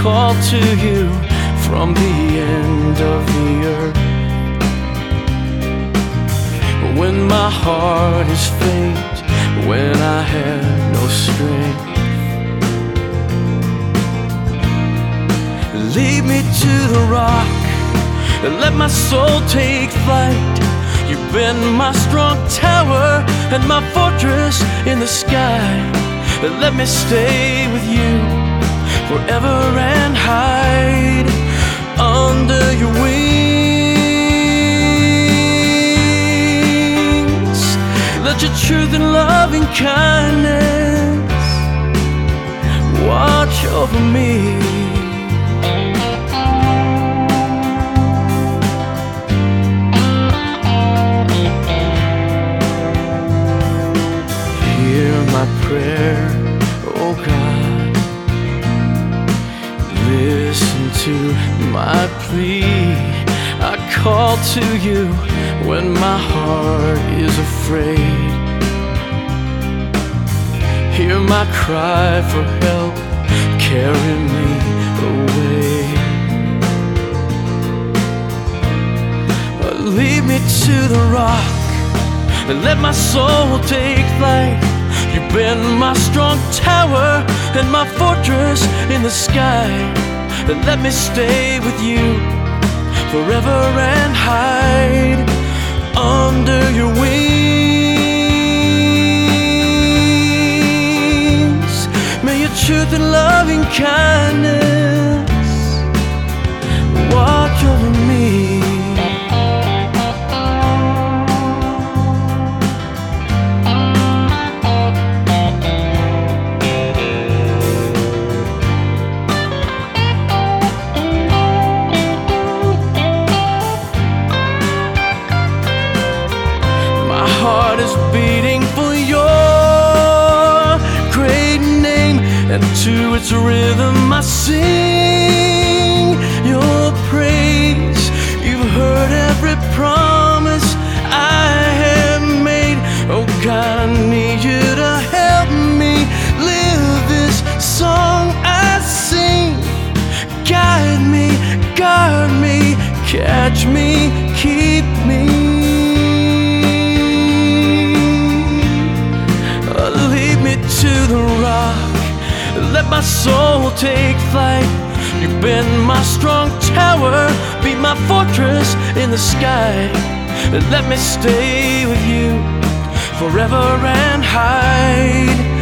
call to you from the end of the earth. When my heart is faint, when I have no strength, lead me to the rock and let my soul take flight. You've been my strong tower and my fortress in the sky. Let me stay with you forever and hide under your wings. Let your truth and loving kindness watch over me. Prayer, oh God, listen to my plea. I call to you when my heart is afraid. Hear my cry for help, carry me away. Lead me to the rock and let my soul take flight. You've been my strong tower and my fortress in the sky. Let me stay with you forever and hide under your wings. May your truth and loving kindness watch over me. Heart is beating for your great name, and to its rhythm I sing your praise. You've heard every promise I have made. Oh God, I need you to help me live this song I sing. Guide me, guard me, catch me, keep me. To the rock, let my soul take flight. You've been my strong tower, be my fortress in the sky. Let me stay with you forever and hide